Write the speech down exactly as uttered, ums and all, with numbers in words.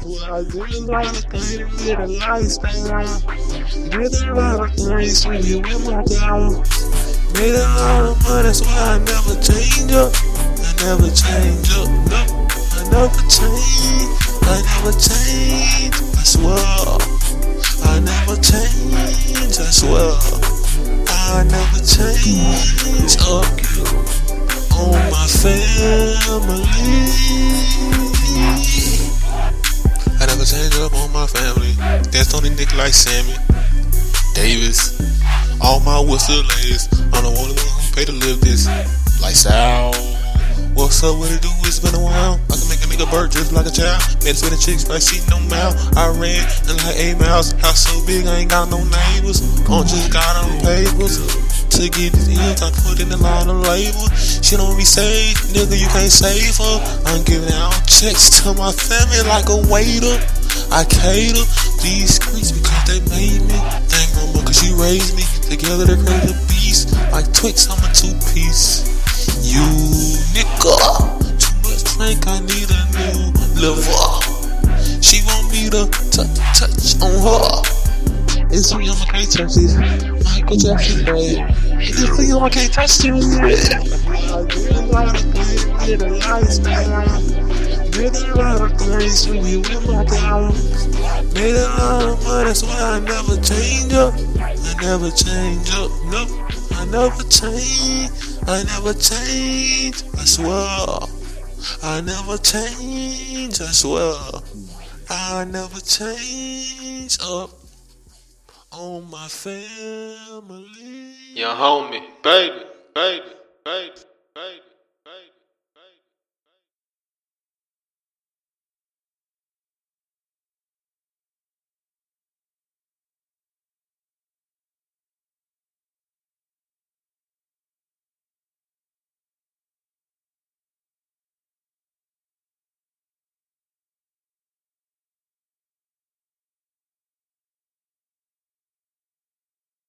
Well, I did a lot of things with a lifestyle. Did a lot of things with you in my town. Made a lot of money, that's why I never change up. I never change up, no. I never change, I never change, I swear. I never change, I swear. I never change up on my family. I never change up on my family. That's Tony, Nick, like Sammy Davis. All my whistle ladies, I'm the only one who pay to live this. Like Sal. What's up, what it do? It's been a while. I can make a nigga bird just like a child. Made a spinning chicks, like she no mouth. I ran in like eight miles. House so big, I ain't got no neighbors. I just got on papers. To get these hills, I put in a lot of labor. She don't be saved, nigga, you can't save her. I'm giving out checks to my family like a waiter. I cater these streets because they made me. Thank grandma cause she raised me. Together they create a beast. Like Twix, I'm a two-piece. You nigga, too much drink, I need a new liver. She want me to touch, touch on her. It's me, I can't touch this. Michael Jackson, babe. It's me, I can't touch this. I did a lot of things with a lifestyle. Did a lot of things with you in my town. Made a lot of money, that's why I never change up. I never change up, no. I never change, I never change, I swear. I never change, I swear. I never change up on my family. Your homie, baby, baby, baby, baby.